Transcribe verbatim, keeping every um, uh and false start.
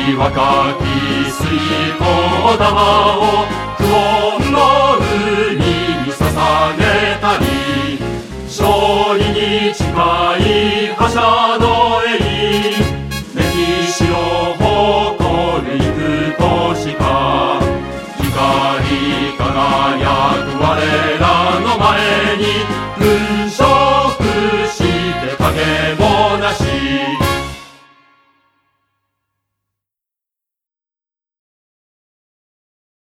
若き水耕玉を久遠の海に捧げたり、勝利に近い覇者の栄、歴史を誇る幾年か、光り輝く我ら